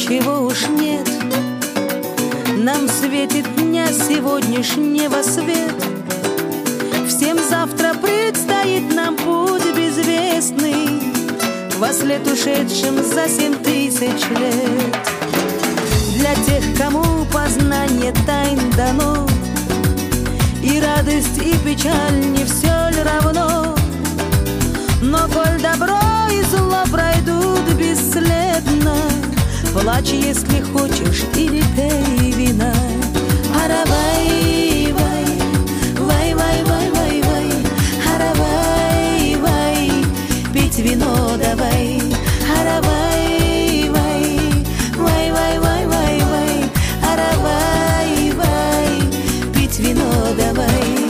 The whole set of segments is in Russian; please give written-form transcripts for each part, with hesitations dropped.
чего уж нет. Нам светит дня сегодняшнего свет. Всем завтра предстоит нам путь безвестный, вослед ушедшим за 7000 лет. Для тех, кому познание тайн дано, и радость, и печаль не все ли равно. Но коль добро и зло пройдут бесследно, плачь, если хочешь, или пей вина. Аравай, вай, вай, вай, вай, вай, вай, аравай, вай, пить вино давай. Аравай, вай, вай, вай, вай, вай, вай, аравай, вай, пить вино давай.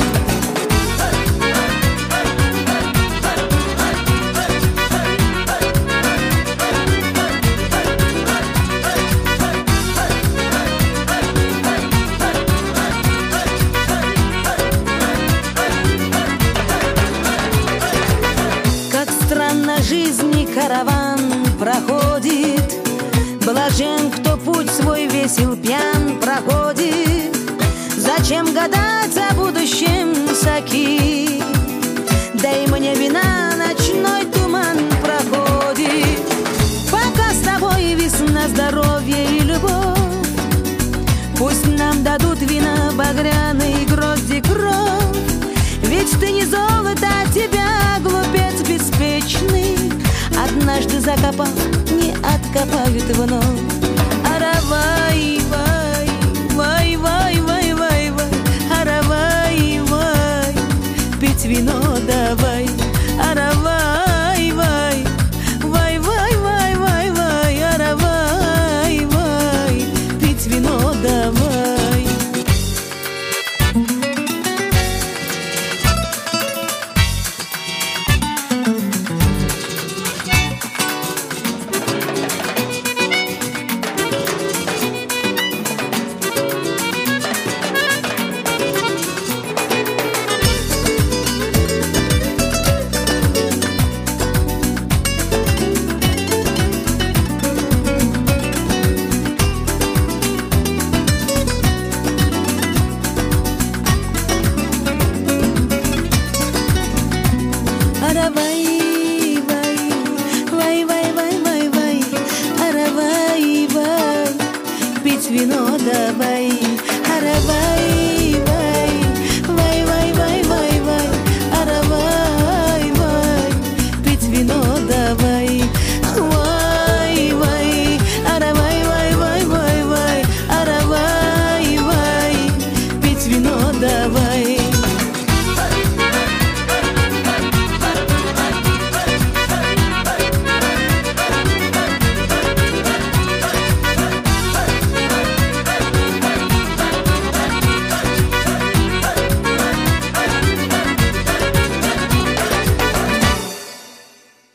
Жизни караван проходит, блажен, кто путь свой весел пьян проходит. Зачем гадать о будущем, саки? Дай мне вина, ночной туман проходит. Пока с тобой весна, здоровье и любовь, пусть нам дадут вина багряной грозди кровь. Ведь ты не золото, а тебя, глупец беспечный, однажды закопав, не откопают вновь. Аравай, вай, вай, вай, вай, вай, вай, аравай, вай, пить вино давай. Аравай, вай, вай, вай, вай, вай, вай, аравай, вай, пить вино давай. Аравай, вай, вай, вай, вай, вай, вай, аравай, вай, пить вино давай. Аравай.